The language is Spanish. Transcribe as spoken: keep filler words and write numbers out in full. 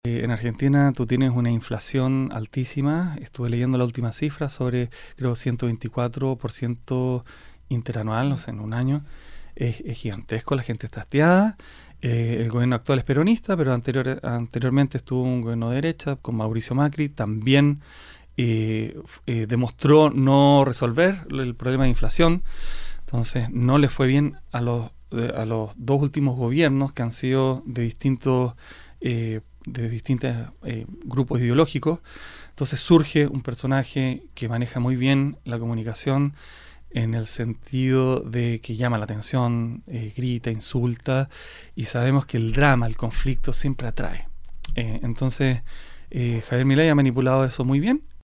En Argentina tú tienes una inflación altísima. Estuve leyendo la última cifra sobre, creo, ciento veinticuatro por ciento interanual, o sea, en un año. Es, es gigantesco, la gente está hastiada. Eh, el gobierno actual es peronista, pero anterior, anteriormente estuvo un gobierno de derecha con Mauricio Macri. También eh, eh, demostró no resolver el problema de inflación. Entonces no le fue bien a los, a los dos últimos gobiernos que han sido de distintos eh, de distintos eh, grupos ideológicos. Entonces surge un personaje que maneja muy bien la comunicación en el sentido de que llama la atención, eh, grita, insulta, y sabemos que el drama, el conflicto siempre atrae. Eh, entonces eh, Javier Milei ha manipulado eso muy bien